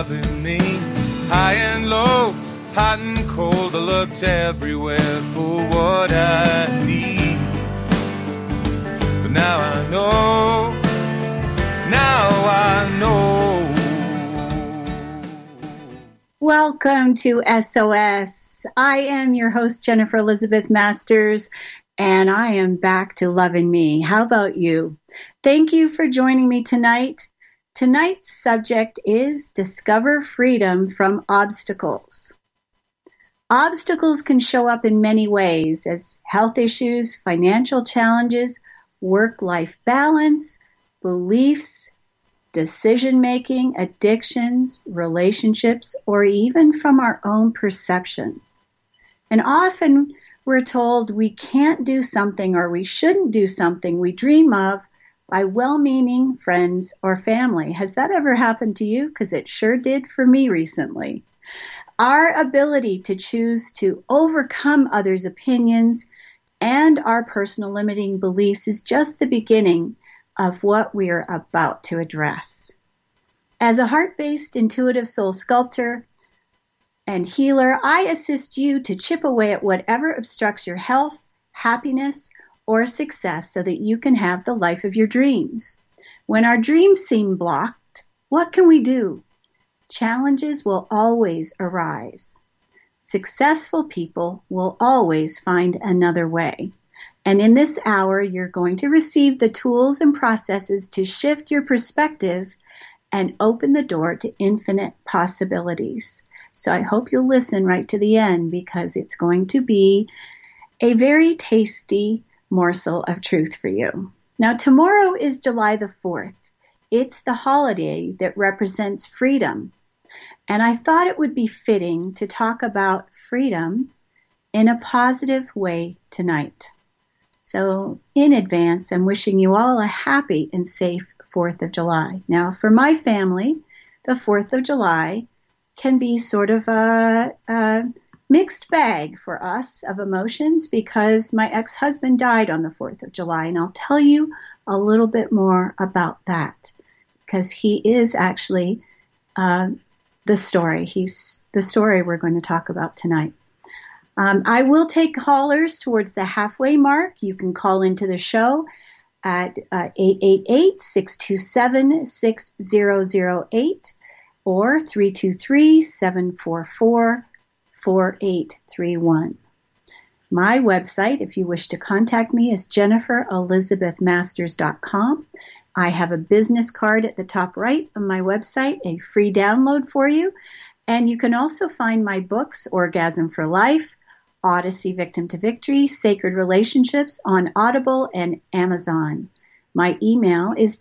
loving me. High and low, hot and cold, I looked everywhere for what I need. But now I know, now I know. Welcome to SOS. I am your host, Jennifer Elizabeth Masters, and I am back to loving me. How about you? Thank you for joining me tonight. Tonight's subject is Discover Freedom from Obstacles. Obstacles can show up in many ways as health issues, financial challenges, work-life balance, beliefs, decision-making, addictions, relationships, or even from our own perception. And often we're told we can't do something or we shouldn't do something we dream of by well-meaning friends or family. Has that ever happened to you? Because it sure did for me recently. Our ability to choose to overcome others' opinions and our personal limiting beliefs is just the beginning of what we are about to address. As a heart-based intuitive soul sculptor and healer, I assist you to chip away at whatever obstructs your health, happiness, or success so that you can have the life of your dreams. When our dreams seem blocked, what can we do? Challenges will always arise. Successful people will always find another way. And in this hour, you're going to receive the tools and processes to shift your perspective and open the door to infinite possibilities. So I hope you'll listen right to the end because it's going to be a very tasty morsel of truth for you. Now, tomorrow is July the 4th. It's the holiday that represents freedom. And I thought it would be fitting to talk about freedom in a positive way tonight. So in advance, I'm wishing you all a happy and safe 4th of July. Now, for my family, the 4th of July can be sort of a mixed bag for us of emotions because my ex-husband died on the 4th of July, and I'll tell you a little bit more about that because he is actually the story. He's the story we're going to talk about tonight. I will take callers towards the halfway mark. You can call into the show at 888-627-6008 or 323-744-4831. My website, if you wish to contact me, is jenniferelizabethmasters.com. I have a business card at the top right of my website, a free download for you. And you can also find my books, Orgasm for Life, Odyssey Victim to Victory, Sacred Relationships on Audible and Amazon. My email is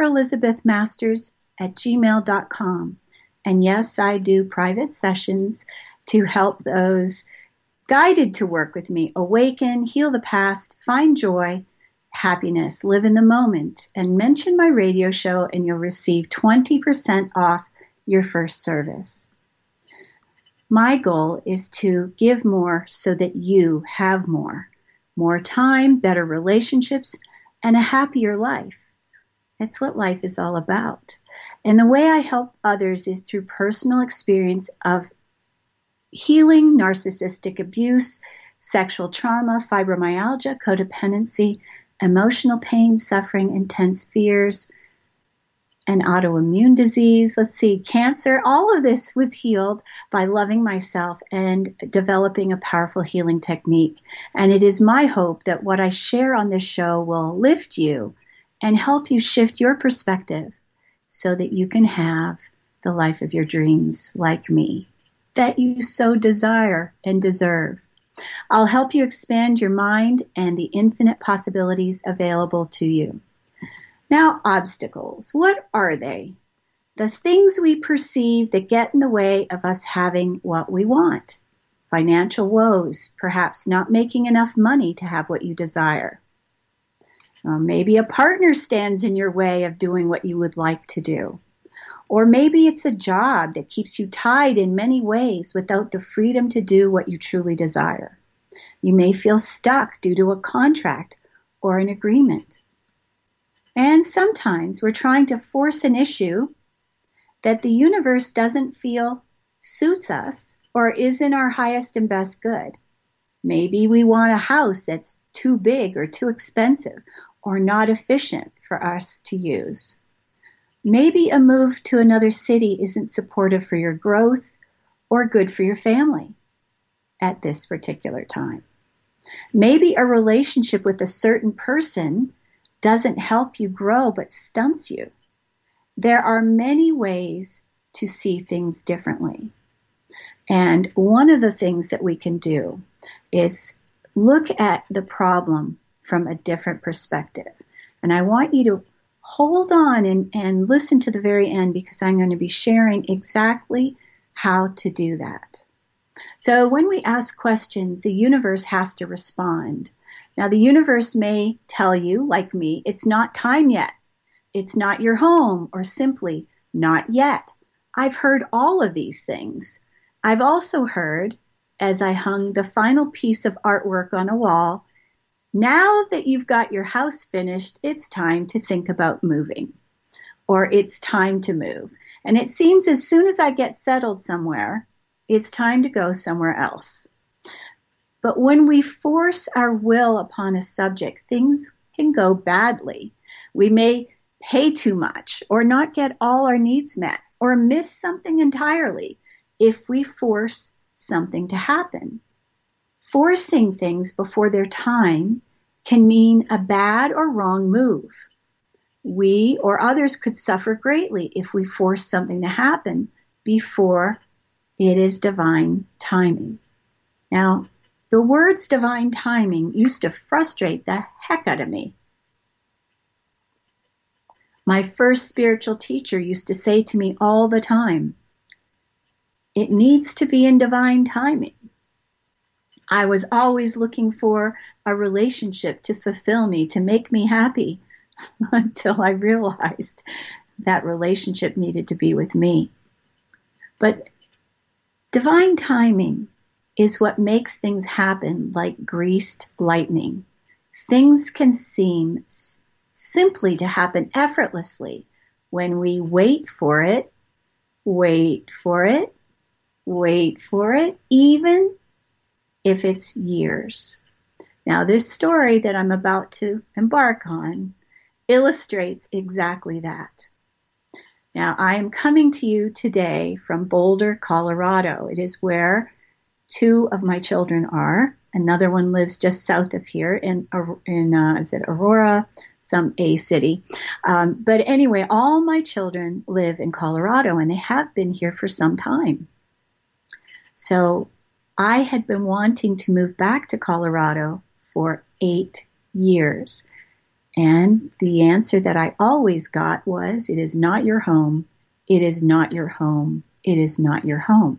jenniferelizabethmasters@gmail.com. And yes, I do private sessions to help those guided to work with me awaken, heal the past, find joy, happiness, live in the moment, and mention my radio show and you'll receive 20% off your first service. My goal is to give more so that you have more time, better relationships, and a happier life. That's what life is all about. And the way I help others is through personal experience of healing narcissistic abuse, sexual trauma, fibromyalgia, codependency, emotional pain, suffering, intense fears, and autoimmune disease. Let's see, cancer. All of this was healed by loving myself and developing a powerful healing technique. And it is my hope that what I share on this show will lift you and help you shift your perspective so that you can have the life of your dreams like me, that you so desire and deserve. I'll help you expand your mind and the infinite possibilities available to you. Now, obstacles. What are they? The things we perceive that get in the way of us having what we want. Financial woes, perhaps not making enough money to have what you desire. Maybe a partner stands in your way of doing what you would like to do. Or maybe it's a job that keeps you tied in many ways without the freedom to do what you truly desire. You may feel stuck due to a contract or an agreement. And sometimes we're trying to force an issue that the universe doesn't feel suits us or is in our highest and best good. Maybe we want a house that's too big or too expensive or not efficient for us to use. Maybe a move to another city isn't supportive for your growth or good for your family at this particular time. Maybe a relationship with a certain person doesn't help you grow but stunts you. There are many ways to see things differently. And one of the things that we can do is look at the problem from a different perspective. And I want you to hold on and listen to the very end, because I'm going to be sharing exactly how to do that. So when we ask questions, the universe has to respond. Now, the universe may tell you, like me, it's not time yet. It's not your home, or simply not yet. I've heard all of these things. I've also heard, as I hung the final piece of artwork on a wall, now that you've got your house finished, it's time to think about moving, or it's time to move. And it seems as soon as I get settled somewhere, it's time to go somewhere else. But when we force our will upon a subject, things can go badly. We may pay too much, or not get all our needs met, or miss something entirely if we force something to happen. Forcing things before their time can mean a bad or wrong move. We or others could suffer greatly if we force something to happen before it is divine timing. Now, the words divine timing used to frustrate the heck out of me. My first spiritual teacher used to say to me all the time, it needs to be in divine timing. I was always looking for a relationship to fulfill me, to make me happy, until I realized that relationship needed to be with me. But divine timing is what makes things happen like greased lightning. Things can seem simply to happen effortlessly when we wait for it, even if it's years. Now, this story that I'm about to embark on illustrates exactly that. Now, I am coming to you today from Boulder, Colorado. It is where two of my children are. Another one lives just south of here in Aurora, some A city. But anyway, all my children live in Colorado, and they have been here for some time. So I had been wanting to move back to Colorado for 8 years. And the answer that I always got was, it is not your home. It is not your home. It is not your home.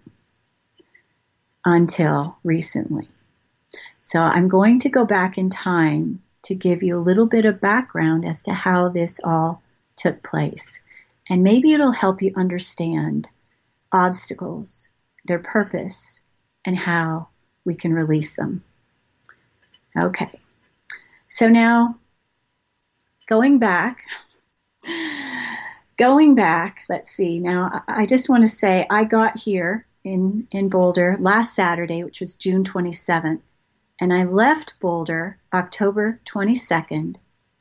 Until recently. So I'm going to go back in time to give you a little bit of background as to how this all took place. And maybe it'll help you understand obstacles, their purpose, and how we can release them. Okay. So now, going back, let's see. Now, I just want to say I got here in Boulder last Saturday, which was June 27th, and I left Boulder October 22nd,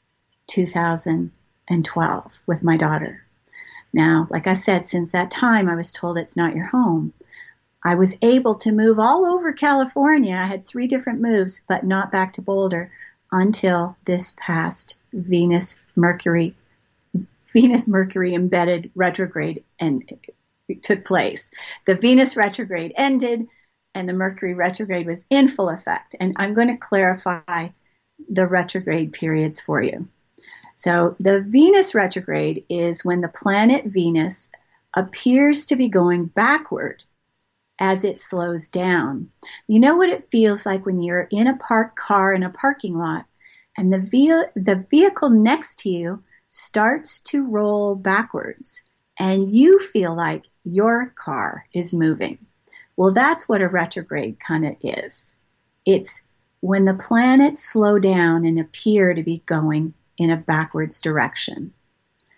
2012 with my daughter. Now, like I said, since that time, I was told it's not your home. I was able to move all over California. I had 3 different moves, but not back to Boulder until this past Venus Mercury embedded retrograde and it took place. The Venus retrograde ended and the Mercury retrograde was in full effect. And I'm going to clarify the retrograde periods for you. So the Venus retrograde is when the planet Venus appears to be going backward as it slows down. You know what it feels like when you're in a parked car in a parking lot and the vehicle next to you starts to roll backwards and you feel like your car is moving. Well, that's what a retrograde kind of is. It's when the planets slow down and appear to be going in a backwards direction.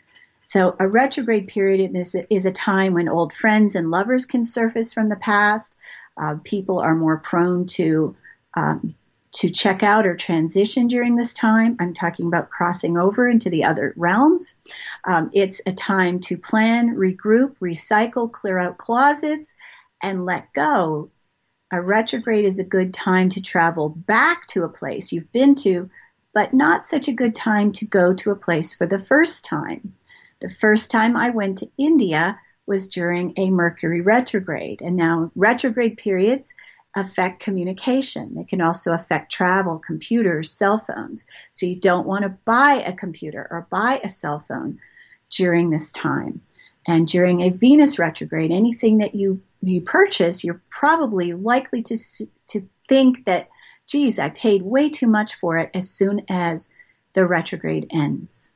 So a retrograde period is a time when old friends and lovers can surface from the past. People are more prone to check out or transition during this time. I'm talking about crossing over into the other realms. It's a time to plan, regroup, recycle, clear out closets, and let go. A retrograde is a good time to travel back to a place you've been to, but not such a good time to go to a place for the first time. The first time I went to India was during a Mercury retrograde. And now retrograde periods affect communication. They can also affect travel, computers, cell phones. So you don't want to buy a computer or buy a cell phone during this time. And during a Venus retrograde, anything that you purchase, you're probably likely to think that, geez, I paid way too much for it as soon as the retrograde ends.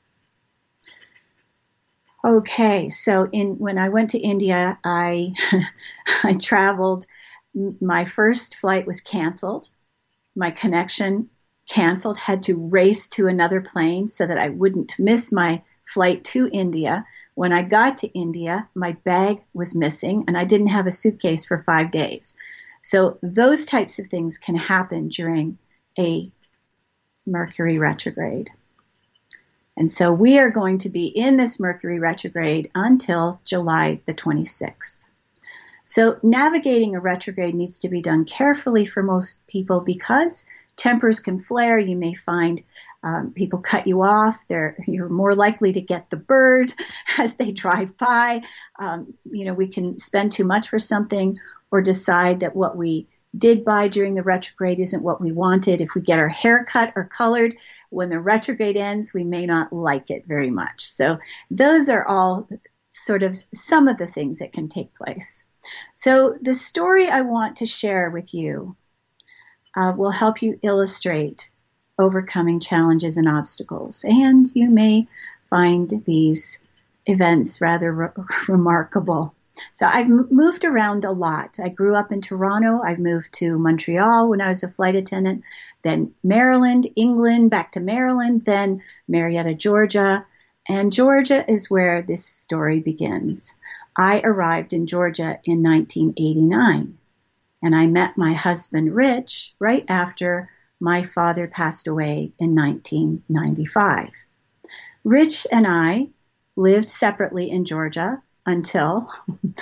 Okay, so when I went to India, I traveled. My first flight was canceled. My connection canceled, had to race to another plane so that I wouldn't miss my flight to India. When I got to India, my bag was missing and I didn't have a suitcase for 5 days. So those types of things can happen during a Mercury retrograde. And so we are going to be in this Mercury retrograde until July the 26th. So navigating a retrograde needs to be done carefully for most people because tempers can flare. You may find people cut you off. You're more likely to get the bird as they drive by. We can spend too much for something or decide that what we did buy during the retrograde isn't what we wanted. If we get our hair cut or colored, when the retrograde ends, we may not like it very much. So those are all sort of some of the things that can take place. So the story I want to share with you will help you illustrate overcoming challenges and obstacles. And you may find these events rather remarkable. So I've moved around a lot. I grew up in Toronto. I've moved to Montreal when I was a flight attendant, then Maryland, England, back to Maryland, then Marietta, Georgia. And Georgia is where this story begins. I arrived in Georgia in 1989, and I met my husband, Rich, right after my father passed away in 1995. Rich and I lived separately in Georgia until,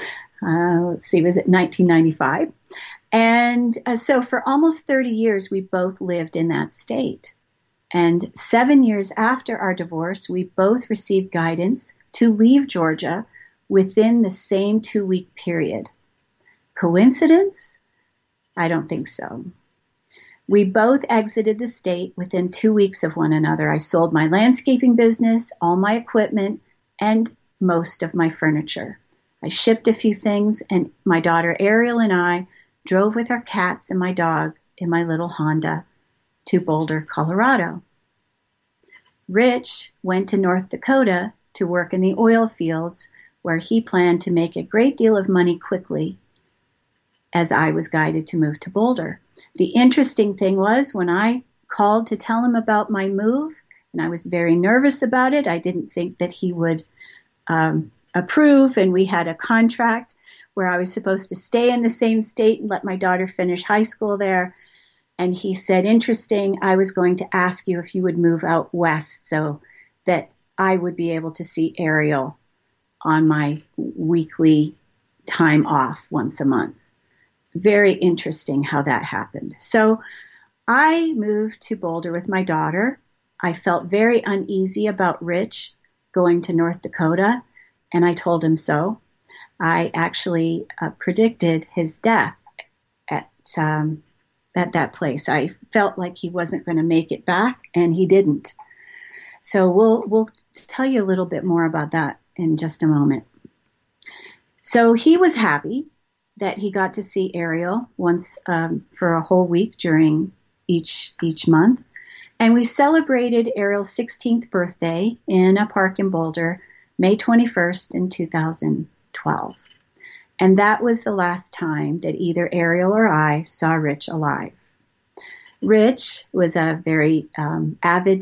was it 1995? And so for almost 30 years, we both lived in that state. And 7 years after our divorce, we both received guidance to leave Georgia within the same 2-week period. Coincidence? I don't think so. We both exited the state within 2 weeks of one another. I sold my landscaping business, all my equipment, and most of my furniture. I shipped a few things, and my daughter Ariel and I drove with our cats and my dog in my little Honda to Boulder, Colorado. Rich went to North Dakota to work in the oil fields, where he planned to make a great deal of money quickly, as I was guided to move to Boulder. The interesting thing was when I called to tell him about my move, and I was very nervous about it, I didn't think that he would approve, and we had a contract where I was supposed to stay in the same state and let my daughter finish high school there. And he said, interesting, I was going to ask you if you would move out west so that I would be able to see Ariel on my weekly time off once a month. Very interesting how that happened. So I moved to Boulder with my daughter. I felt very uneasy about Rich going to North Dakota, and I told him so. I actually predicted his death at that place. I felt like he wasn't going to make it back, and he didn't. So we'll tell you a little bit more about that in just a moment. So he was happy that he got to see Ariel once for a whole week during each month. And we celebrated Ariel's 16th birthday in a park in Boulder, May 21st in 2012. And that was the last time that either Ariel or I saw Rich alive. Rich was a very avid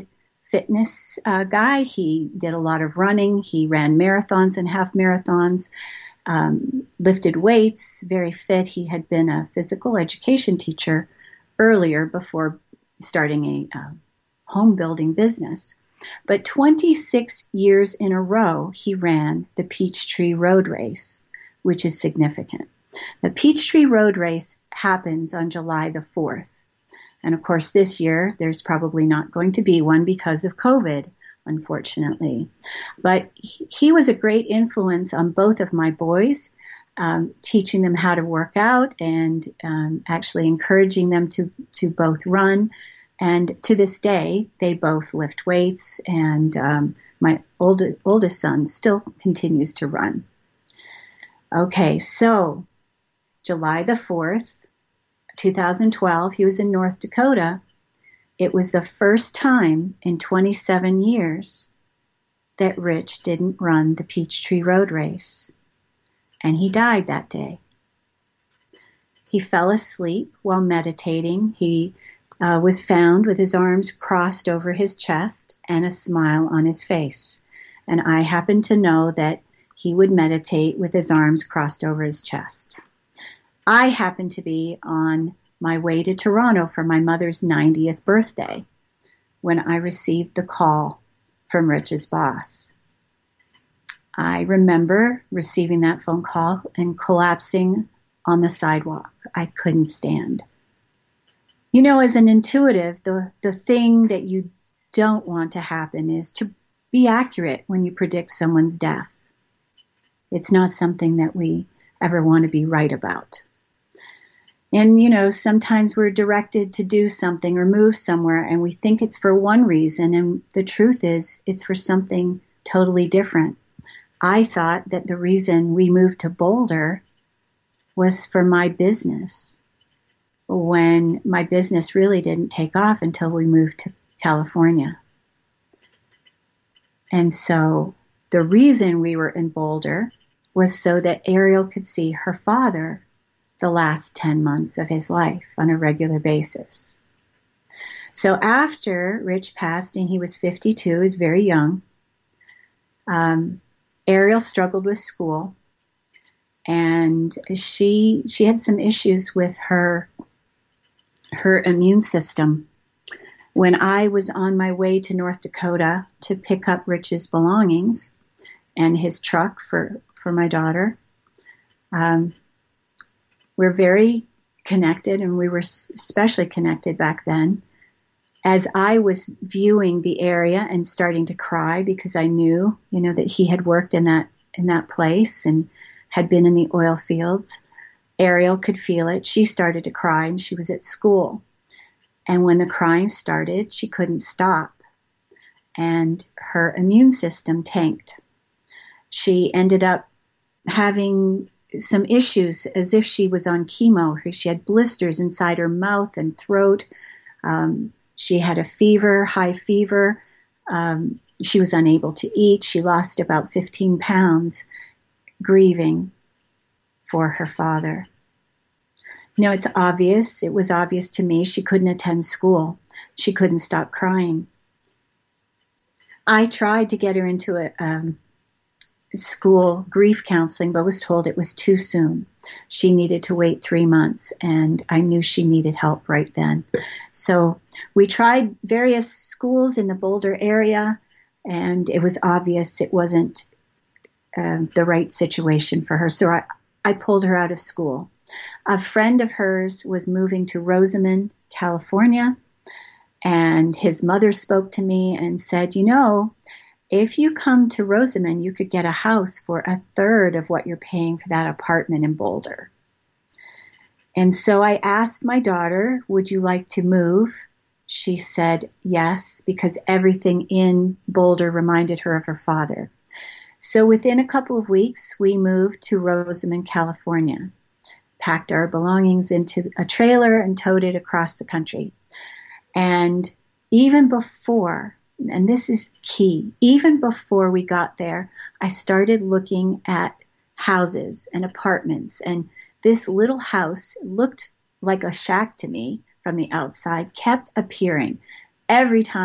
fitness guy. He did a lot of running. He ran marathons and half marathons, lifted weights, very fit. He had been a physical education teacher earlier before starting a home building business. But 26 years in a row, he ran the Peachtree Road Race, which is significant. The Peachtree Road Race happens on July the 4th. And of course, this year, there's probably not going to be one because of COVID, unfortunately. But he was a great influence on both of my boys, teaching them how to work out and actually encouraging them to both run. And to this day, they both lift weights, and my oldest son still continues to run. Okay, so July the 4th, 2012, he was in North Dakota. It was the first time in 27 years that Rich didn't run the Peachtree Road Race, and he died that day. He fell asleep while meditating. He was found with his arms crossed over his chest and a smile on his face. And I happen to know that he would meditate with his arms crossed over his chest. I happened to be on my way to Toronto for my mother's 90th birthday when I received the call from Rich's boss. I remember receiving that phone call and collapsing on the sidewalk. I couldn't stand. You know, as an intuitive, the thing that you don't want to happen is to be accurate when you predict someone's death. It's not something that we ever want to be right about. And, you know, sometimes we're directed to do something or move somewhere and we think it's for one reason, and the truth is it's for something totally different. I thought that the reason we moved to Boulder was for my business, when my business really didn't take off until we moved to California. And so the reason we were in Boulder was so that Ariel could see her father the last 10 months of his life on a regular basis. So after Rich passed and he was 52, he was very young, Ariel struggled with school, and she had some issues with her immune system. When I was on my way to North Dakota to pick up Rich's belongings and his truck for my daughter, we're very connected, and we were especially connected back then. As I was viewing the area and starting to cry because I knew, you know, that he had worked in that place and had been in the oil fields, Ariel could feel it. She started to cry, and she was at school. And when the crying started, she couldn't stop, and her immune system tanked. She ended up having some issues as if she was on chemo. She had blisters inside her mouth and throat. She had a fever, high fever. She was unable to eat. She lost about 15 pounds grieving for her father. You know, it's obvious. It was obvious to me. She couldn't attend school. She couldn't stop crying. I tried to get her into a school grief counseling, but was told it was too soon. She needed to wait 3 months, and I knew she needed help right then. So we tried various schools in the Boulder area, and it was obvious it wasn't the right situation for her. So I pulled her out of school. A friend of hers was moving to Rosamond, California, and his mother spoke to me and said, you know, if you come to Rosamond, you could get a house for 1/3 of what you're paying for that apartment in Boulder. And so I asked my daughter, would you like to move? She said yes, because everything in Boulder reminded her of her father. So within a couple of weeks, we moved to Rosamond, California, packed our belongings into a trailer and towed it across the country. And even before, and this is key, even before we got there, I started looking at houses and apartments. And this little house looked like a shack to me from the outside, kept appearing. Every time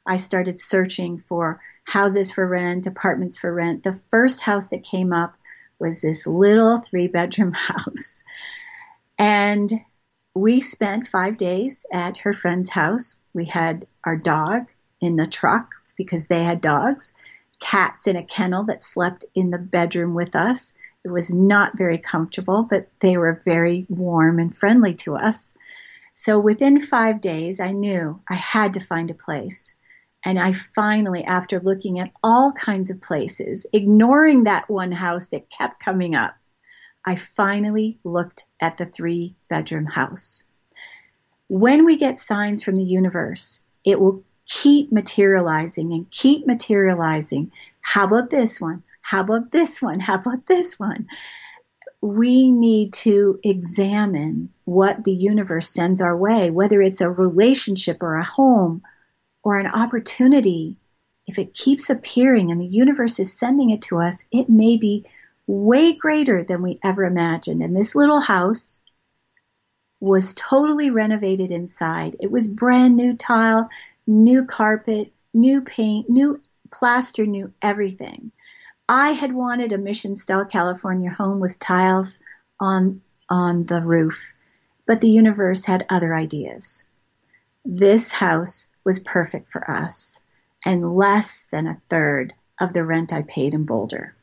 I started searching for houses for rent, apartments for rent. The first house that came up was this little 3-bedroom house. And we spent 5 days at her friend's house. We had our dog in the truck because they had dogs, cats in a kennel that slept in the bedroom with us. It was not very comfortable, but they were very warm and friendly to us. So within 5 days, I knew I had to find a place. And I finally, after looking at all kinds of places, ignoring that one house that kept coming up, I finally looked at the 3-bedroom house. When we get signs from the universe, it will keep materializing and keep materializing. How about this one? How about this one? How about this one? We need to examine what the universe sends our way, whether it's a relationship or a home or an opportunity. If it keeps appearing and the universe is sending it to us, it may be way greater than we ever imagined. And this little house was totally renovated inside. It was brand new tile, new carpet, new paint, new plaster, new everything. I had wanted a Mission-style California home with tiles on the roof, but the universe had other ideas. This house was perfect for us and less than a third of the rent I paid in Boulder.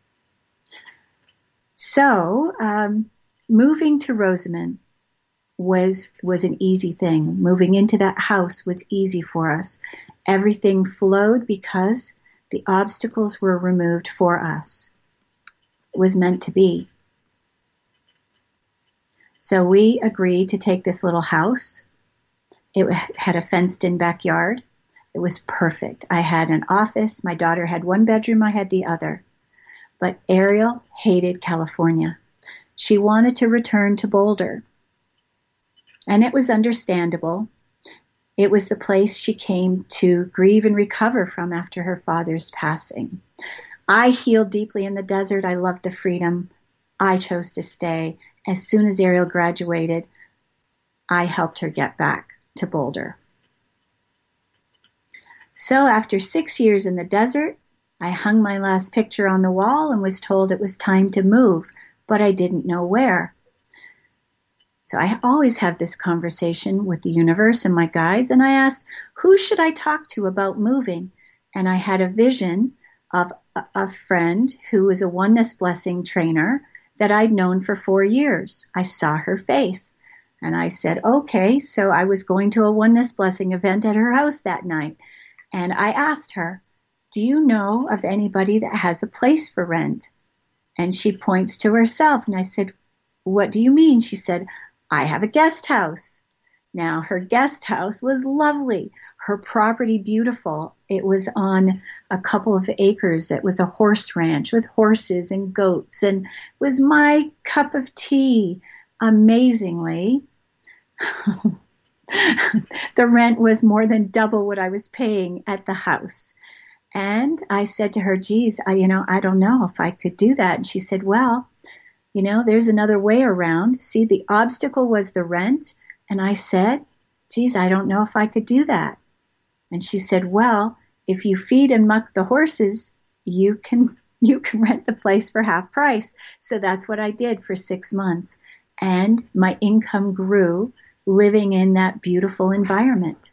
So moving to Rosamond was an easy thing. Moving into that house was easy for us. Everything flowed because the obstacles were removed for us. It was meant to be. So we agreed to take this little house. It had a fenced-in backyard. It was perfect. I had an office. My daughter had one bedroom. I had the other. But Ariel hated California. She wanted to return to Boulder. And it was understandable. It was the place she came to grieve and recover from after her father's passing. I healed deeply in the desert. I loved the freedom. I chose to stay. As soon as Ariel graduated, I helped her get back to Boulder. So after 6 years in the desert, I hung my last picture on the wall and was told it was time to move, but I didn't know where. So I always have this conversation with the universe and my guides, and I asked, who should I talk to about moving? And I had a vision of a friend who was a Oneness Blessing trainer that I'd known for 4 years. I saw her face, and I said, okay. So I was going to a Oneness Blessing event at her house that night, and I asked her, do you know of anybody that has a place for rent? And she points to herself, and I said, what do you mean? She said, I have a guest house. Now, her guest house was lovely. Her property beautiful. It was on a couple of acres. It was a horse ranch with horses and goats, and it was my cup of tea. Amazingly, the rent was more than double what I was paying at the house. And I said to her, geez, I don't know if I could do that. And she said, well, there's another way around. See, the obstacle was the rent. And I said, geez, I don't know if I could do that. And she said, well, if you feed and muck the horses, you can rent the place for half price. So that's what I did for 6 months. And my income grew living in that beautiful environment.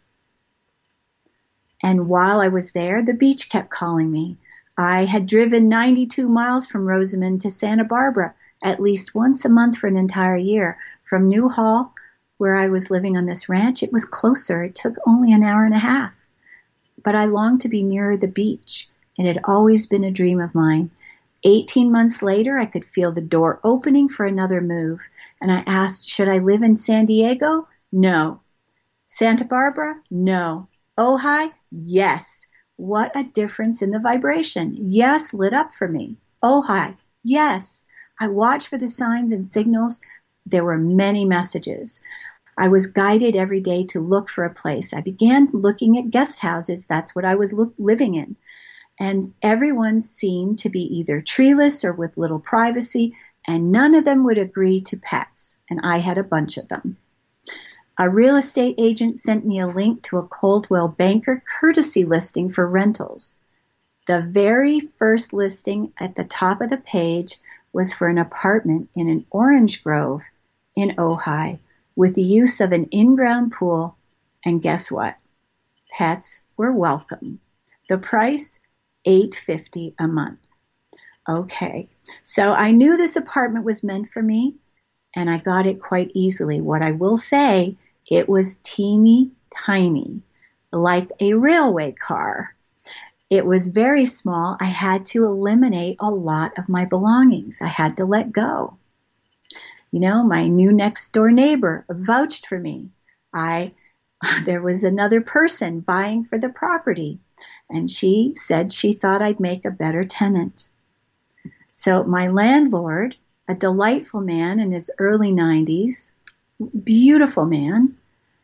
And while I was there, the beach kept calling me. I had driven 92 miles from Rosamond to Santa Barbara at least once a month for an entire year. From Newhall, where I was living on this ranch, it was closer. It took only an hour and a half. But I longed to be nearer the beach. It had always been a dream of mine. 18 months later, I could feel the door opening for another move. And I asked, should I live in San Diego? No. Santa Barbara? No. Ojai? Yes. What a difference in the vibration. Yes lit up for me. Ojai? Yes. I watched for the signs and signals. There were many messages. I was guided every day to look for a place. I began looking at guest houses. That's what I was living in. And everyone seemed to be either treeless or with little privacy, and none of them would agree to pets. And I had a bunch of them. A real estate agent sent me a link to a Coldwell Banker courtesy listing for rentals. The very first listing at the top of the page was for an apartment in an orange grove in Ojai with the use of an in-ground pool. And guess what? Pets were welcome. The price, $850 a month. Okay, so I knew this apartment was meant for me, and I got it quite easily. What I will say, it was teeny tiny, like a railway car. It was very small. I had to eliminate a lot of my belongings. I had to let go. You know, my new next door neighbor vouched for me. There was another person vying for the property, and she said she thought I'd make a better tenant. So my landlord, a delightful man in his early 90s, beautiful man,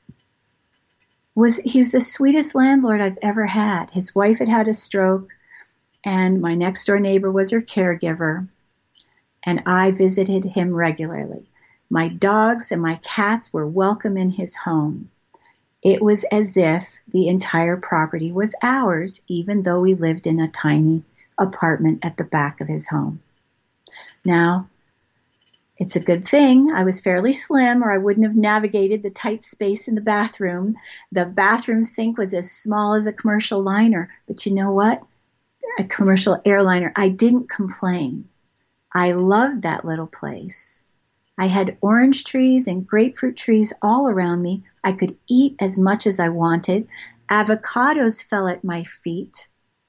he was the sweetest landlord I've ever had. His wife had had a stroke, and my next door neighbor was her caregiver, and I visited him regularly. My dogs and my cats were welcome in his home. It was as if the entire property was ours, even though we lived in a tiny apartment at the back of his home. Now, it's a good thing I was fairly slim, or I wouldn't have navigated the tight space in the bathroom. The bathroom sink was as small as a commercial liner. But you know what? A commercial airliner. I didn't complain. I loved that little place. I had orange trees and grapefruit trees all around me. I could eat as much as I wanted. Avocados fell at my feet.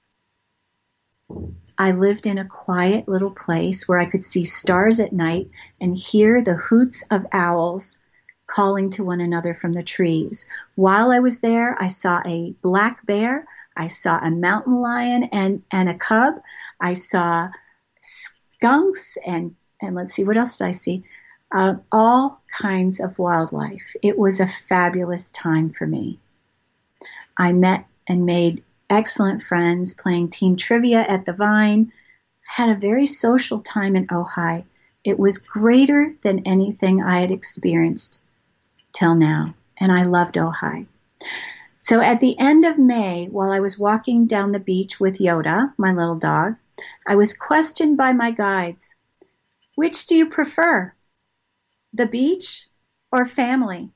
I lived in a quiet little place where I could see stars at night and hear the hoots of owls calling to one another from the trees. While I was there, I saw a black bear. I saw a mountain lion and a cub. I saw skunks and let's see, what else did I see? All kinds of wildlife. It was a fabulous time for me. I met and made excellent friends playing team trivia at the Vine. Had a very social time in Ojai. It was greater than anything I had experienced till now, and I loved Ojai. So at the end of May, while I was walking down the beach with Yoda, my little dog, I was questioned by my guides. Which do you prefer, the beach or family?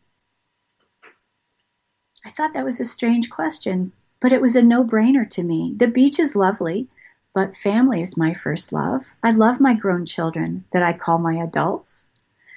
I thought that was a strange question, but it was a no-brainer to me. The beach is lovely, but family is my first love. I love my grown children that I call my adults.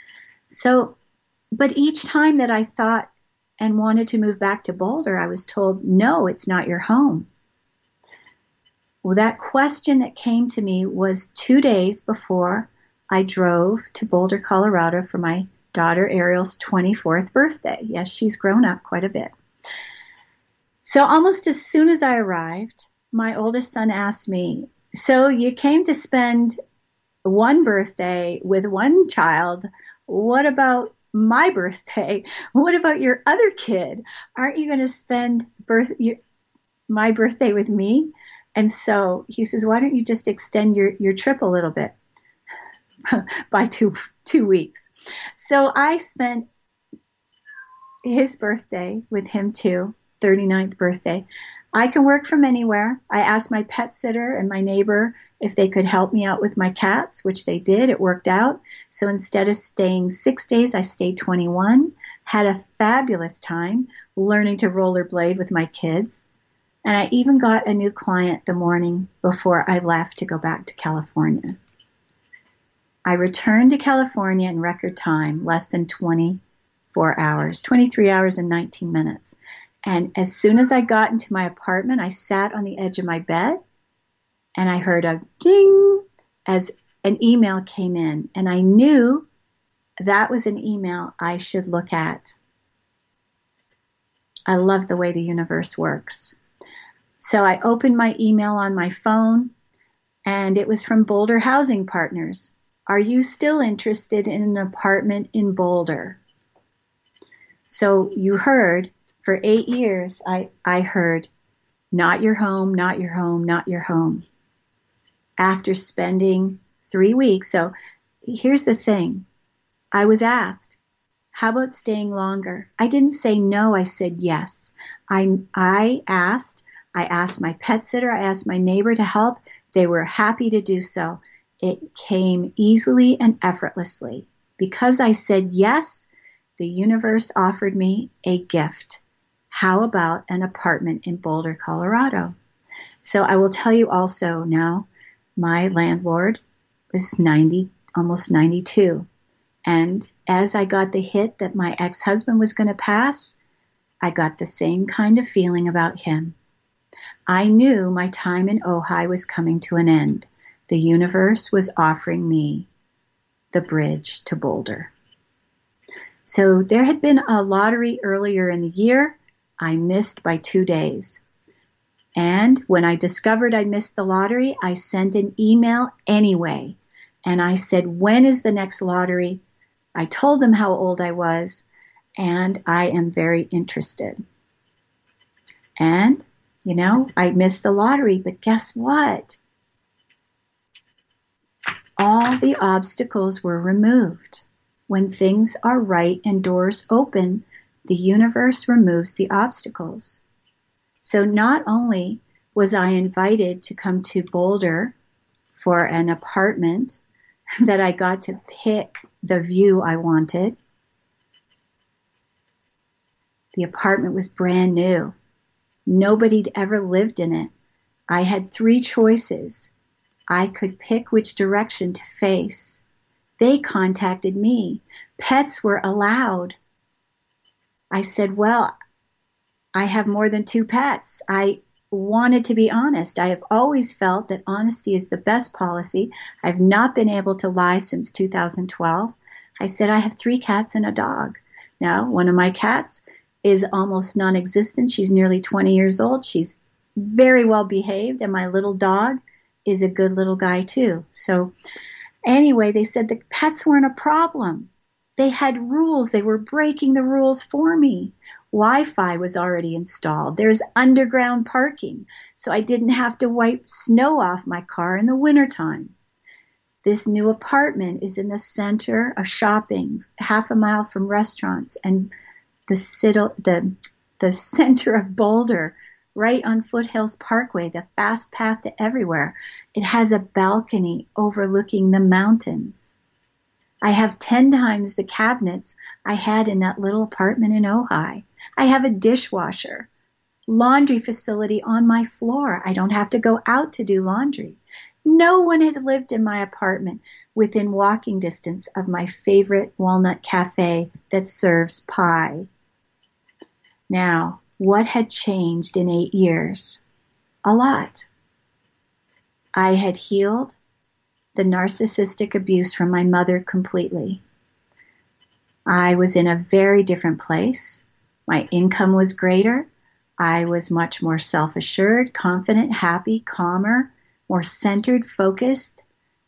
But each time that I thought and wanted to move back to Boulder, I was told, no, it's not your home. Well, that question that came to me was 2 days before I drove to Boulder, Colorado for my daughter Ariel's 24th birthday. Yes, she's grown up quite a bit. So almost as soon as I arrived, my oldest son asked me, so you came to spend one birthday with one child. What about my birthday? What about your other kid? Aren't you going to spend my birthday with me? And so he says, why don't you just extend your trip a little bit by two weeks? So I spent his birthday with him too. 39th birthday. I can work from anywhere. I asked my pet sitter and my neighbor if they could help me out with my cats, which they did. It worked out. So instead of staying 6 days, I stayed 21, had a fabulous time learning to rollerblade with my kids. And I even got a new client the morning before I left to go back to California. I returned to California in record time, less than 24 hours, 23 hours and 19 minutes. And as soon as I got into my apartment, I sat on the edge of my bed and I heard a ding as an email came in. And I knew that was an email I should look at. I love the way the universe works. So I opened my email on my phone and it was from Boulder Housing Partners. Are you still interested in an apartment in Boulder? So you heard. For 8 years, I heard, not your home, not your home, not your home. After spending 3 weeks, so here's the thing. I was asked, How about staying longer? I didn't say no. I said yes. I asked my pet sitter. I asked my neighbor to help. They were happy to do so. It came easily and effortlessly. Because I said yes, the universe offered me a gift. How about an apartment in Boulder, Colorado? So I will tell you also now, my landlord was 90, almost 92. And as I got the hit that my ex-husband was going to pass, I got the same kind of feeling about him. I knew my time in Ojai was coming to an end. The universe was offering me the bridge to Boulder. So there had been a lottery earlier in the year. I missed by 2 days. And when I discovered I missed the lottery, I sent an email anyway. And I said, when is the next lottery? I told them how old I was, and I am very interested. And, I missed the lottery, but guess what? All the obstacles were removed. When things are right and doors open, the universe removes the obstacles. So not only was I invited to come to Boulder for an apartment that I got to pick the view I wanted, the apartment was brand new. Nobody'd ever lived in it. I had 3 choices. I could pick which direction to face. They contacted me. Pets were allowed. I said, well, I have more than 2 pets. I wanted to be honest. I have always felt that honesty is the best policy. I've not been able to lie since 2012. I said, I have 3 cats and a dog. Now, one of my cats is almost non-existent. She's nearly 20 years old. She's very well behaved, and my little dog is a good little guy too. So anyway, they said the pets weren't a problem. They had rules. They were breaking the rules for me. Wi-Fi was already installed. There's underground parking, so I didn't have to wipe snow off my car in the wintertime. This new apartment is in the center of shopping, half a mile from restaurants, and the center of Boulder, right on Foothills Parkway, the fast path to everywhere. It has a balcony overlooking the mountains. I have 10 times the cabinets I had in that little apartment in Ojai. I have a dishwasher, laundry facility on my floor. I don't have to go out to do laundry. No one had lived in my apartment within walking distance of my favorite walnut cafe that serves pie. Now, what had changed in 8 years? A lot. I had healed the narcissistic abuse from my mother completely. I was in a very different place. My income was greater. I was much more self-assured, confident, happy, calmer, more centered, focused,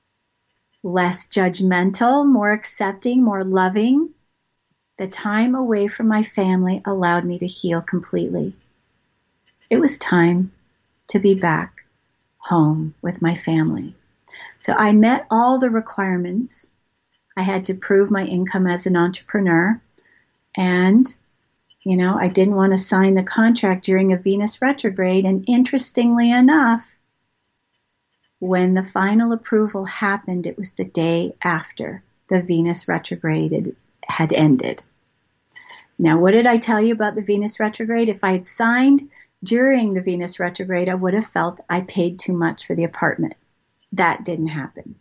less judgmental, more accepting, more loving. The time away from my family allowed me to heal completely. It was time to be back home with my family. So I met all the requirements. I had to prove my income as an entrepreneur. And, I didn't want to sign the contract during a Venus retrograde. And interestingly enough, when the final approval happened, it was the day after the Venus retrograde had ended. Now, what did I tell you about the Venus retrograde? If I had signed during the Venus retrograde, I would have felt I paid too much for the apartment. That didn't happen.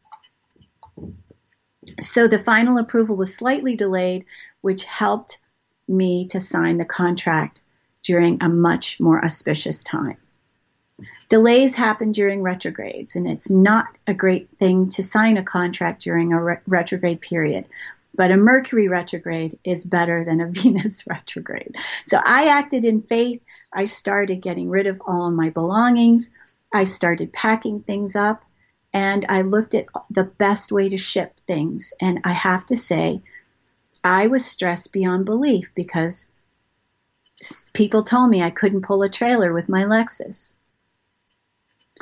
So the final approval was slightly delayed, which helped me to sign the contract during a much more auspicious time. Delays happen during retrogrades, and it's not a great thing to sign a contract during a retrograde period. But a Mercury retrograde is better than a Venus retrograde. So I acted in faith. I started getting rid of all of my belongings. I started packing things up, and I looked at the best way to ship things. And I have to say, I was stressed beyond belief because people told me I couldn't pull a trailer with my Lexus.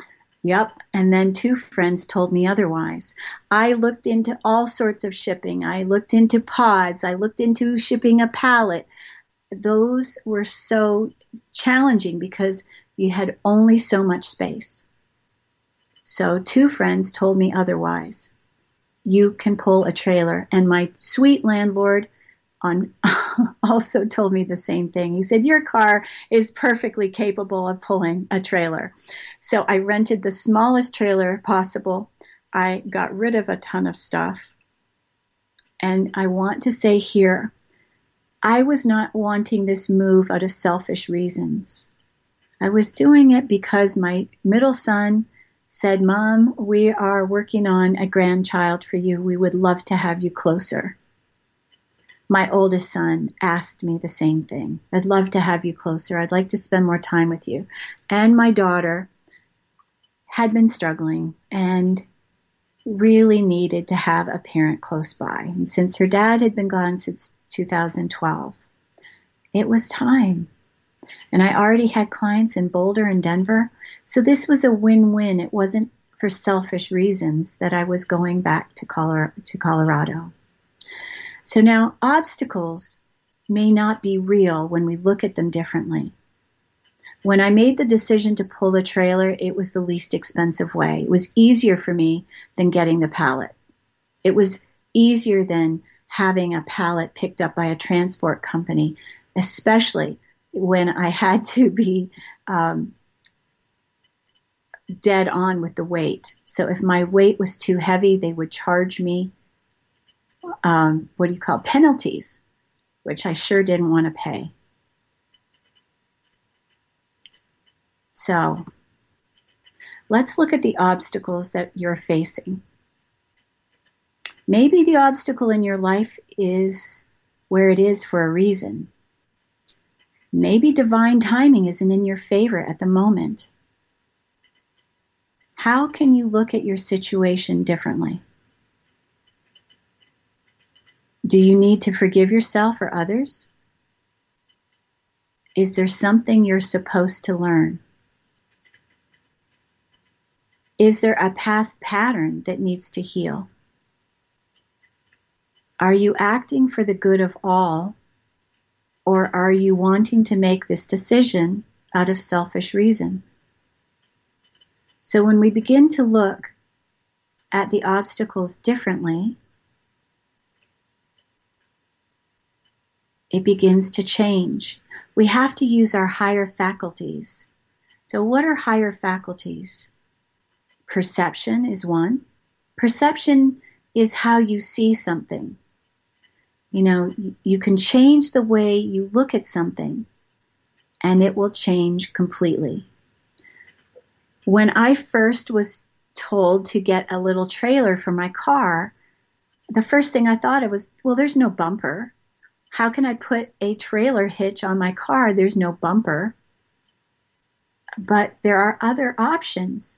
Yep. And then 2 friends told me otherwise. I looked into all sorts of shipping. I looked into pods. I looked into shipping a pallet. Those were so challenging because you had only so much space. So 2 friends told me otherwise. You can pull a trailer. And my sweet landlord also told me the same thing. He said, your car is perfectly capable of pulling a trailer. So I rented the smallest trailer possible. I got rid of a ton of stuff. And I want to say here, I was not wanting this move out of selfish reasons. I was doing it because my middle son said, Mom, we are working on a grandchild for you. We would love to have you closer. My oldest son asked me the same thing. I'd love to have you closer. I'd like to spend more time with you. And my daughter had been struggling and really needed to have a parent close by. And since her dad had been gone since 2012, it was time. And I already had clients in Boulder and Denver. So this was a win-win. It wasn't for selfish reasons that I was going back to Colorado. So now obstacles may not be real when we look at them differently. When I made the decision to pull the trailer, it was the least expensive way. It was easier for me than getting the pallet. It was easier than having a pallet picked up by a transport company, especially when I had to be dead on with the weight. So if my weight was too heavy, they would charge me penalties, which I sure didn't want to pay. So let's look at the obstacles that you're facing. Maybe the obstacle in your life is where it is for a reason. Maybe divine timing isn't in your favor at the moment. How can you look at your situation differently? Do you need to forgive yourself or others? Is there something you're supposed to learn? Is there a past pattern that needs to heal? Are you acting for the good of all, or are you wanting to make this decision out of selfish reasons? So when we begin to look at the obstacles differently, it begins to change. We have to use our higher faculties. So what are higher faculties? Perception is one. Perception is how you see something. You know, you can change the way you look at something, and it will change completely. When I first was told to get a little trailer for my car, the first thing I thought of was, well, there's no bumper. How can I put a trailer hitch on my car? There's no bumper. But there are other options.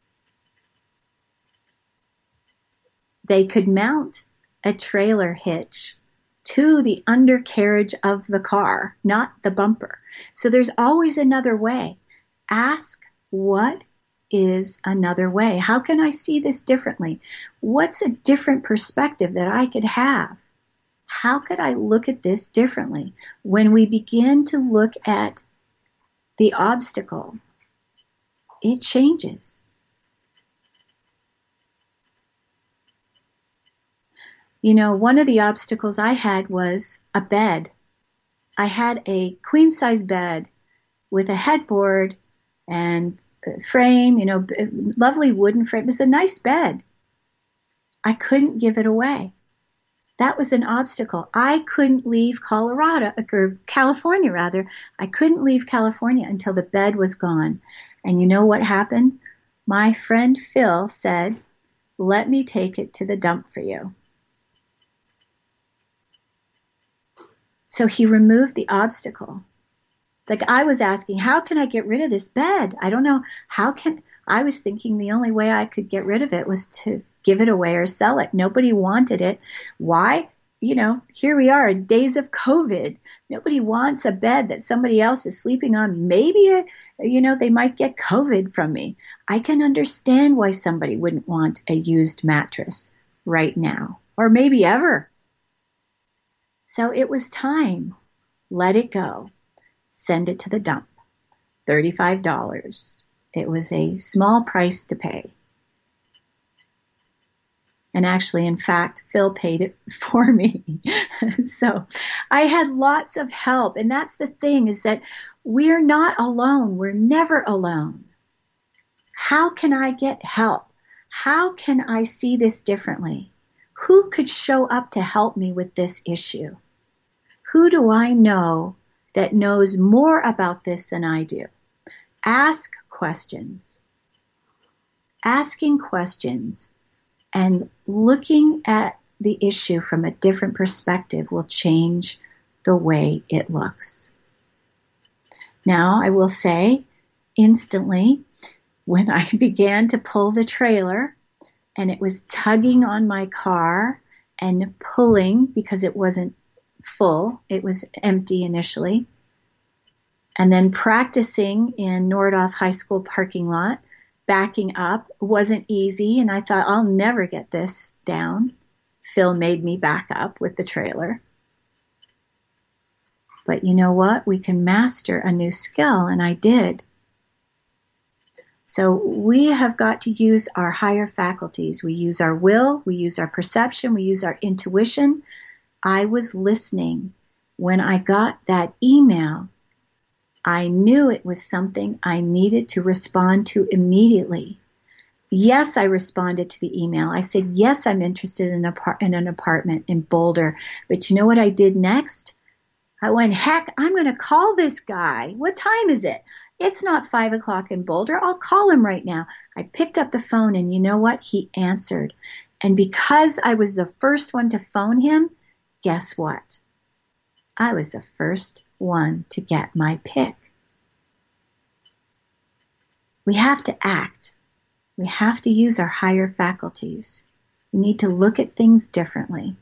They could mount a trailer hitch to the undercarriage of the car, not the bumper. So there's always another way. Ask, what is another way? How can I see this differently? What's a different perspective that I could have? How could I look at this differently? When we begin to look at the obstacle, it changes. You know, one of the obstacles I had was a bed. I had a queen-size bed with a headboard and a frame, you know, lovely wooden frame. It was a nice bed. I couldn't give it away. That was an obstacle. I couldn't leave California rather. I couldn't leave California until the bed was gone. And you know what happened? My friend Phil said, let me take it to the dump for you. So he removed the obstacle. Like I was asking, how can I get rid of this bed? I don't know. I was thinking the only way I could get rid of it was to give it away or sell it. Nobody wanted it. Why? You know, here we are in days of COVID. Nobody wants a bed that somebody else is sleeping on. Maybe they might get COVID from me. I can understand why somebody wouldn't want a used mattress right now, or maybe ever. So it was time. Let it go. Send it to the dump. $35. It was a small price to pay. And actually, in fact, Phil paid it for me. So I had lots of help. And that's the thing, is that we're not alone. We're never alone. How can I get help? How can I see this differently? Who could show up to help me with this issue? Who do I know that knows more about this than I do? Ask questions. Asking questions and looking at the issue from a different perspective will change the way it looks. Now, I will say, instantly, when I began to pull the trailer and it was tugging on my car and pulling because it wasn't full, it was empty initially, and then practicing in Nordhoff High School parking lot, backing up wasn't easy, and I thought, I'll never get this down. Phil made me back up with the trailer. But you know what? We can master a new skill, and I did. So we have got to use our higher faculties. We use our will, we use our perception, we use our intuition. I was listening. When I got that email, I knew it was something I needed to respond to immediately. Yes, I responded to the email. I said, yes, I'm interested in an apartment in Boulder. But you know what I did next? I went, heck, I'm going to call this guy. What time is it? It's not 5 o'clock in Boulder. I'll call him right now. I picked up the phone, and you know what? He answered. And because I was the first one to phone him, guess what? I was the first one to get my pick. We have to act. We have to use our higher faculties. We need to look at things differently.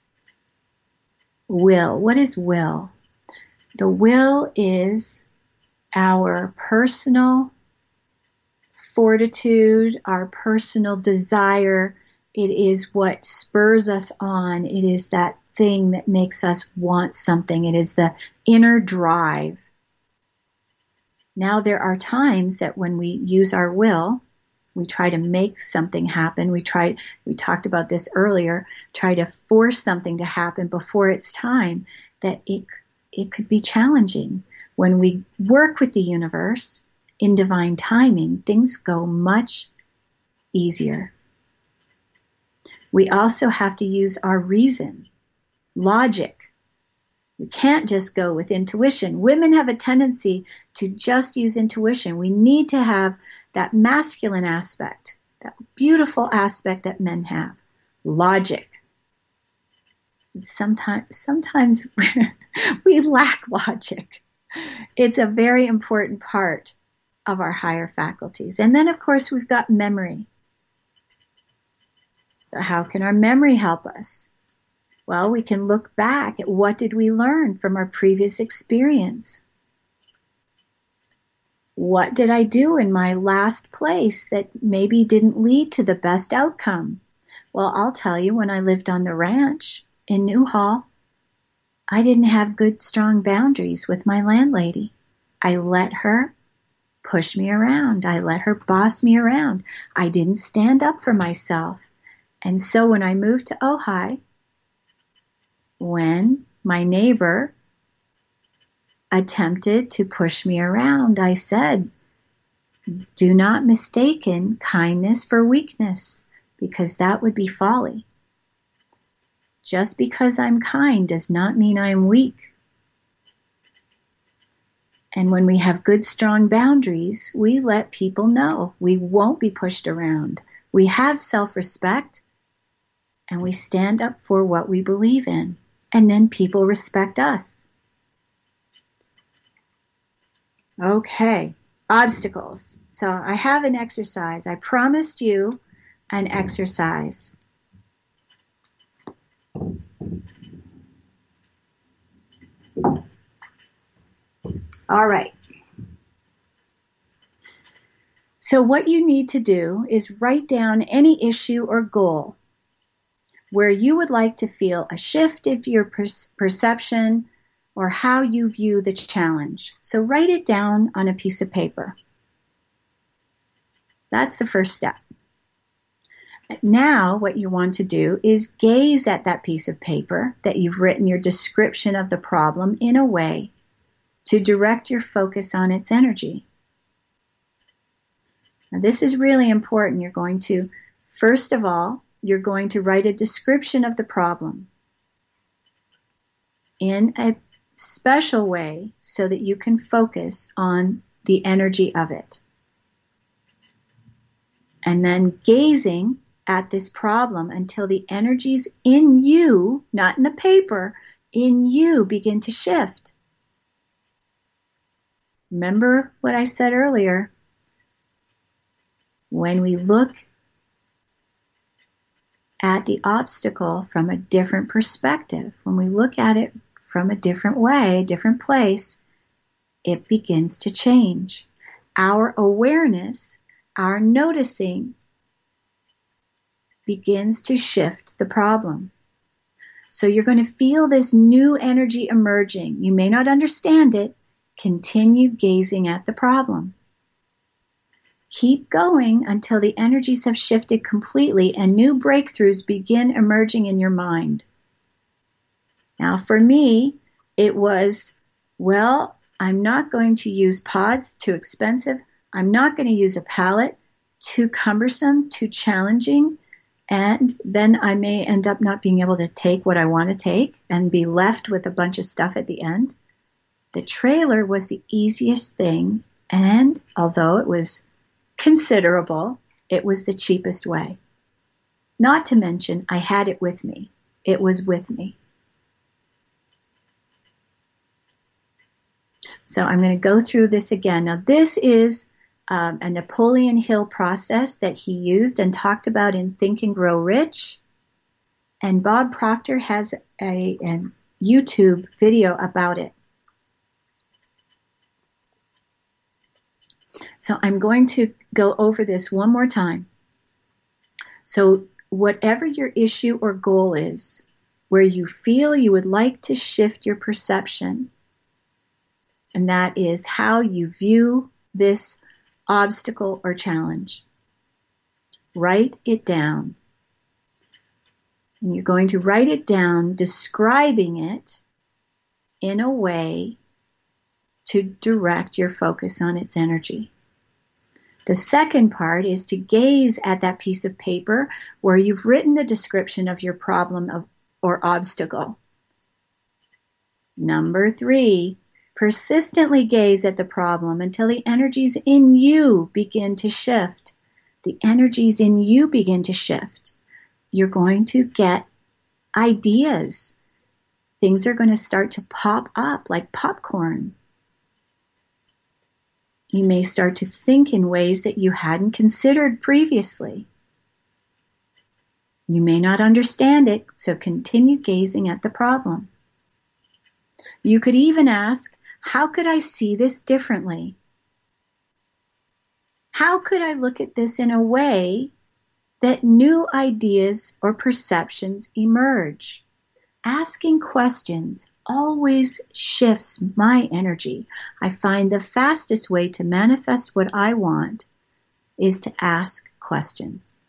Will. What is will? The will is our personal fortitude, our personal desire. It is what spurs us on. It is that thing that makes us want something. It is the inner drive. Now, there are times that when we use our will, we try to make something happen. We talked about this earlier, try to force something to happen before it's time, that it could be challenging. When we work with the universe in divine timing, things go much easier. We also have to use our reason, logic. We can't just go with intuition. Women have a tendency to just use intuition. We need to have that masculine aspect, that beautiful aspect that men have, logic. Sometimes we lack logic. It's a very important part of our higher faculties. And then, of course, we've got memory. So how can our memory help us? Well, we can look back at what did we learn from our previous experience. What did I do in my last place that maybe didn't lead to the best outcome? Well, I'll tell you, when I lived on the ranch in Newhall, I didn't have good, strong boundaries with my landlady. I let her push me around. I let her boss me around. I didn't stand up for myself. And so when I moved to Ojai, when my neighbor attempted to push me around, I said, do not mistaken kindness for weakness, because that would be folly. Just because I'm kind does not mean I'm weak. And when we have good, strong boundaries, we let people know we won't be pushed around. We have self-respect, and we stand up for what we believe in. And then people respect us. Okay, obstacles. So I have an exercise. I promised you an exercise. All right. So what you need to do is write down any issue or goal where you would like to feel a shift in your perception or how you view the challenge. So write it down on a piece of paper. That's the first step. Now what you want to do is gaze at that piece of paper that you've written your description of the problem in a way to direct your focus on its energy. Now this is really important. You're going to, first of all, you're going to write a description of the problem in a special way so that you can focus on the energy of it. And then gazing at this problem until the energies in you, not in the paper, in you begin to shift. Remember what I said earlier. When we look at the obstacle from a different perspective, when we look at it from a different way, a different place, it begins to change. Our awareness, our noticing, begins to shift the problem. So you're going to feel this new energy emerging. You may not understand it. Continue gazing at the problem. Keep going until the energies have shifted completely and new breakthroughs begin emerging in your mind. Now for me, it was, well, I'm not going to use pods, too expensive. I'm not going to use a palette, too cumbersome, too challenging. And then I may end up not being able to take what I want to take and be left with a bunch of stuff at the end. The trailer was the easiest thing, and although it was considerable, it was the cheapest way. Not to mention, I had it with me. It was with me. So I'm going to go through this again. Now this is a Napoleon Hill process that he used and talked about in Think and Grow Rich. And Bob Proctor has a YouTube video about it. So I'm going to go over this one more time. So whatever your issue or goal is, where you feel you would like to shift your perception, and that is how you view this obstacle or challenge. Write it down. And you're going to write it down, describing it in a way to direct your focus on its energy. The second part is to gaze at that piece of paper where you've written the description of your problem or obstacle. Number 3, persistently gaze at the problem until the energies in you begin to shift. The energies in you begin to shift. You're going to get ideas. Things are going to start to pop up like popcorn. You may start to think in ways that you hadn't considered previously. You may not understand it, so continue gazing at the problem. You could even ask, how could I see this differently? How could I look at this in a way that new ideas or perceptions emerge? Asking questions always shifts my energy. I find the fastest way to manifest what I want is to ask questions.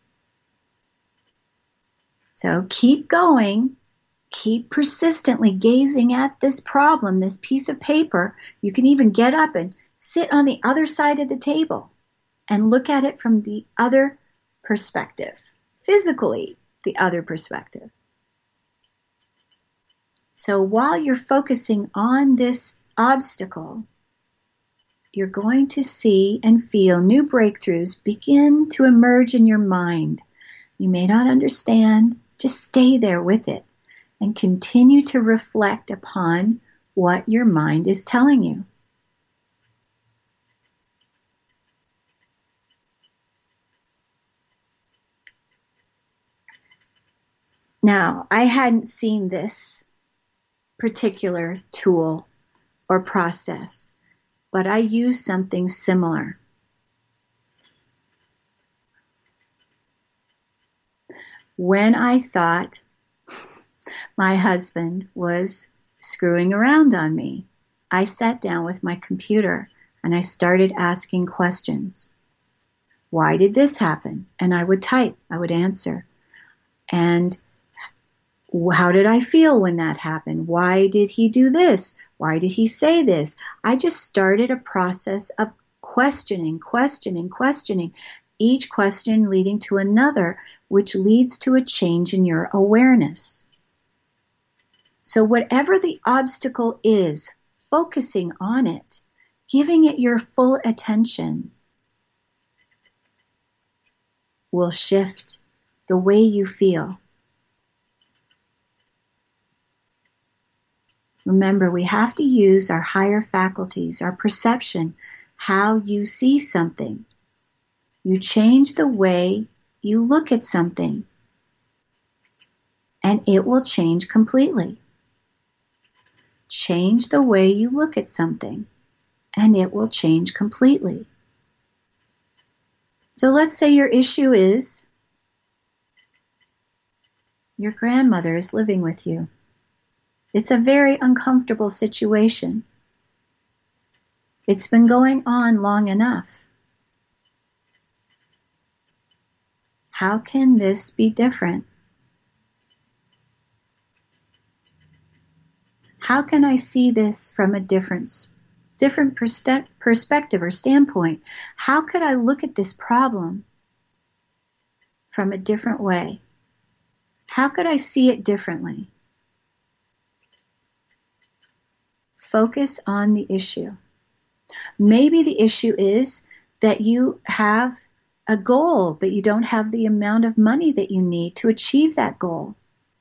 So keep going. Keep persistently gazing at this problem, this piece of paper. You can even get up and sit on the other side of the table and look at it from the other perspective, physically the other perspective. So while you're focusing on this obstacle, you're going to see and feel new breakthroughs begin to emerge in your mind. You may not understand, just stay there with it and continue to reflect upon what your mind is telling you. Now, I hadn't seen this particular tool or process, but I use something similar. when I thought my husband was screwing around on me, I sat down with my computer and I started asking questions. Why did this happen? And I would type, I would answer. And how did I feel when that happened? Why did he do this? Why did he say this? I just started a process of questioning, each question leading to another, which leads to a change in your awareness. So whatever the obstacle is, focusing on it, giving it your full attention, will shift the way you feel. Remember, we have to use our higher faculties, our perception, how you see something. You change the way you look at something, and it will change completely. Change the way you look at something, and it will change completely. So let's say your issue is your grandmother is living with you. It's a very uncomfortable situation. It's been going on long enough. How can this be different? How can I see this from a different perspective or standpoint? How could I look at this problem from a different way? How could I see it differently? Focus on the issue. Maybe the issue is that you have a goal, but you don't have the amount of money that you need to achieve that goal.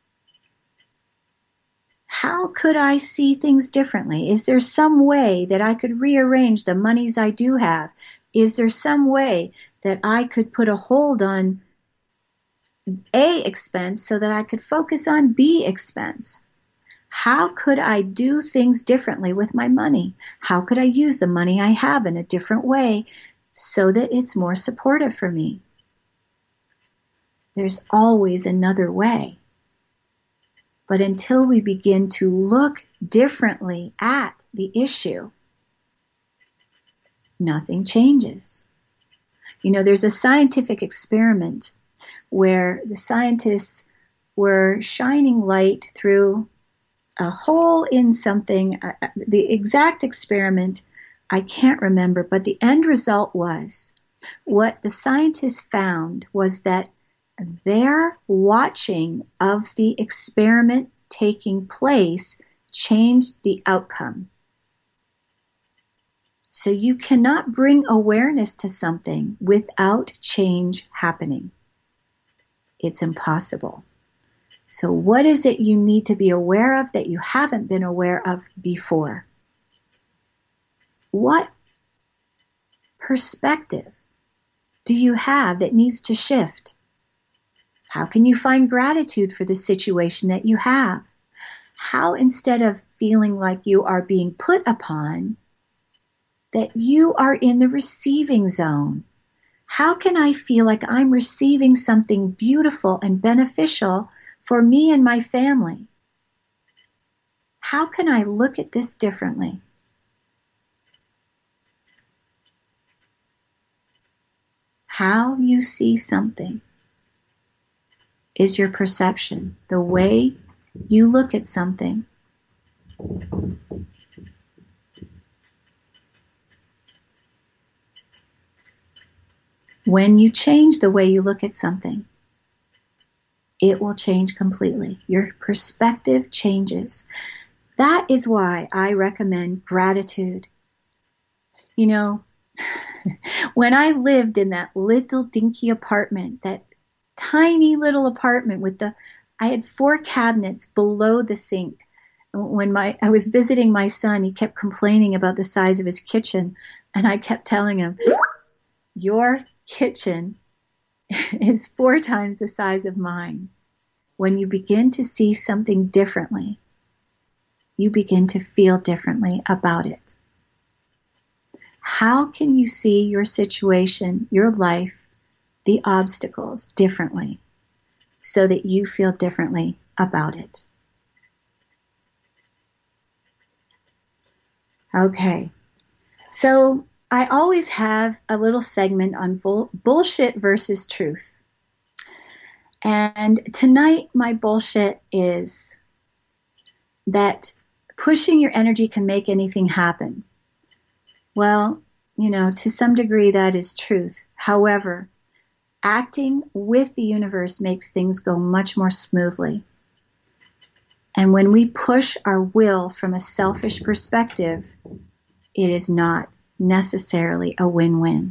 How could I see things differently? Is there some way that I could rearrange the monies I do have? Is there some way that I could put a hold on A expense so that I could focus on B expense? How could I do things differently with my money? How could I use the money I have in a different way so that it's more supportive for me? There's always another way. But until we begin to look differently at the issue, nothing changes. You know, there's a scientific experiment where the scientists were shining light through a hole in something. The exact experiment, I can't remember, but the end result was, what the scientists found was that their watching of the experiment taking place changed the outcome. So you cannot bring awareness to something without change happening. It's impossible. So what is it you need to be aware of that you haven't been aware of before? What perspective do you have that needs to shift? How can you find gratitude for the situation that you have? How, instead of feeling like you are being put upon, that you are in the receiving zone? How can I feel like I'm receiving something beautiful and beneficial for me and my family? How can I look at this differently? How you see something is your perception, the way you look at something. When you change the way you look at something, it will change completely. Your perspective changes. That is why I recommend gratitude. You know, when I lived in that little dinky apartment, that tiny little apartment with I had 4 cabinets below the sink. When I was visiting my son, he kept complaining about the size of his kitchen, and I kept telling him, your kitchen is 4 times the size of mine. When you begin to see something differently, you begin to feel differently about it. How can you see your situation, your life, the obstacles differently? so that you feel differently about it. Okay, so I always have a little segment on bullshit versus truth. And tonight my bullshit is that pushing your energy can make anything happen. Well, to some degree that is truth. However, acting with the universe makes things go much more smoothly. And when we push our will from a selfish perspective, it is not necessarily a win-win.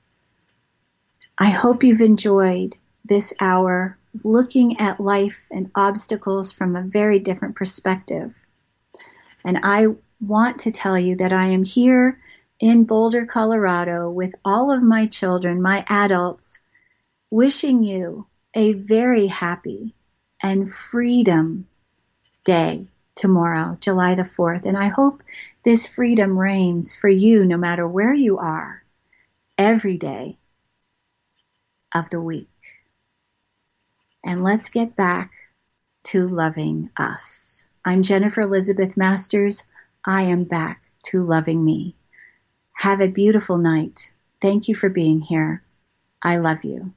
I hope you've enjoyed this hour looking at life and obstacles from a very different perspective. And I want to tell you that I am here in Boulder, Colorado with all of my children, my adults, wishing you a very happy and freedom day tomorrow, July the 4th. And I hope this freedom reigns for you no matter where you are, every day of the week. And let's get back to loving us. I'm Jennifer Elizabeth Masters. I am back to loving me. Have a beautiful night. Thank you for being here. I love you.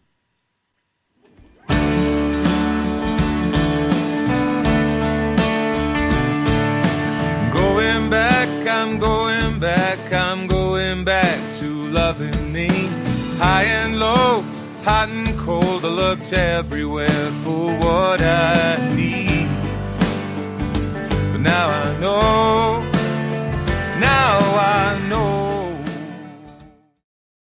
I'm going back to loving me. High and low, hot and cold, I looked everywhere for what I need. But now I know